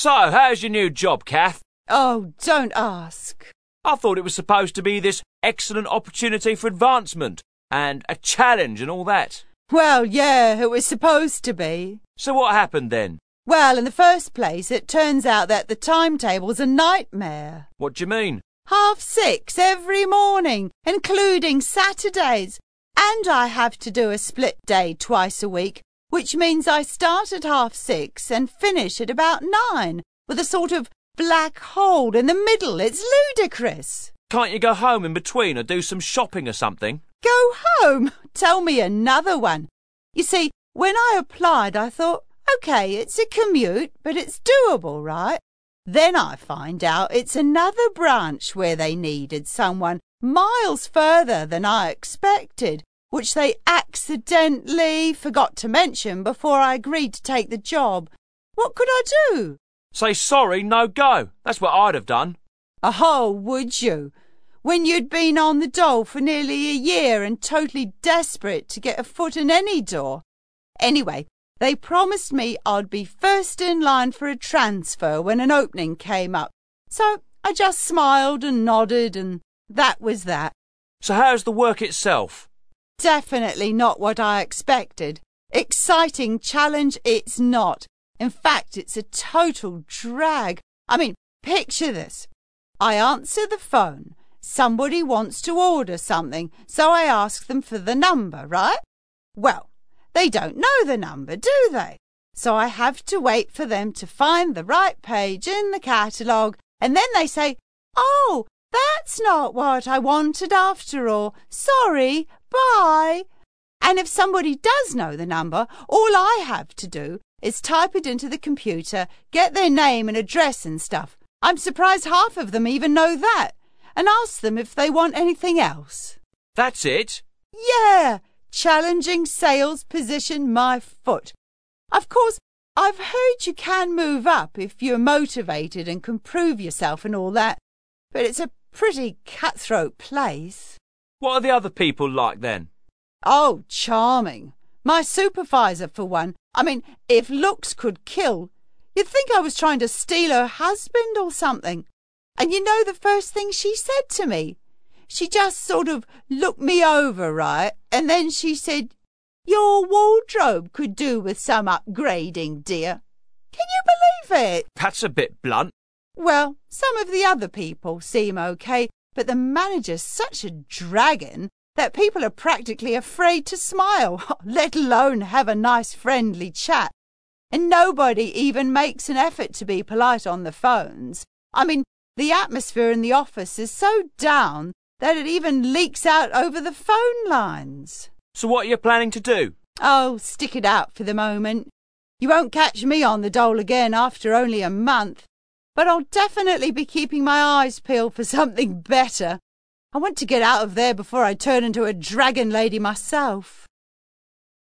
So, how's your new job, Kath? Oh, don't ask. I thought it was supposed to be this excellent opportunity for advancement and a challenge and all that. Well, yeah, it was supposed to be. So what happened then? Well, in the first place, it turns out that the timetable's a nightmare. What do you mean? 6:30 every morning, including Saturdays. And I have to do a split day twice a week, which means I start at 6:30 and finish at about 9, with a sort of black hole in the middle. It's ludicrous. Can't you go home in between or do some shopping or something? Go home? Tell me another one. You see, when I applied, I thought, OK, it's a commute, but it's doable, right? Then I find out it's another branch where they needed someone miles further than I expected, which they accidentally forgot to mention before I agreed to take the job. What could I do? Say sorry, no go. That's what I'd have done. Oh, would you? When you'd been on the dole for nearly a year and totally desperate to get a foot in any door. Anyway, they promised me I'd be first in line for a transfer when an opening came up. So I just smiled and nodded, and that was that. So how's the work itself? Definitely not what I expected. Exciting challenge it's not. In fact, it's a total drag. I mean, picture this. I answer the phone. Somebody wants to order something, so I ask them for the number, right? Well, they don't know the number, do they? So I have to wait for them to find the right page in the catalogue, and then they say, "Oh, that's not what I wanted after all. Sorry, bye." And if somebody does know the number, all I have to do is type it into the computer, get their name and address and stuff. I'm surprised half of them even know that. And ask them if they want anything else. That's it? Yeah, challenging sales position my foot. Of course, I've heard you can move up if you're motivated and can prove yourself and all that, but it's a pretty cutthroat place. What are the other people like then? Oh, charming. My supervisor, for one. I mean, if looks could kill, you'd think I was trying to steal her husband or something. And you know the first thing she said to me? She just sort of looked me over, right? And then she said, "Your wardrobe could do with some upgrading, dear." Can you believe it? That's a bit blunt. Well, some of the other people seem okay, but the manager's such a dragon that people are practically afraid to smile, let alone have a nice friendly chat. And nobody even makes an effort to be polite on the phones. I mean, the atmosphere in the office is so down that it even leaks out over the phone lines. So what are you planning to do? Oh, stick it out for the moment. You won't catch me on the dole again after only a month. But I'll definitely be keeping my eyes peeled for something better. I want to get out of there before I turn into a dragon lady myself.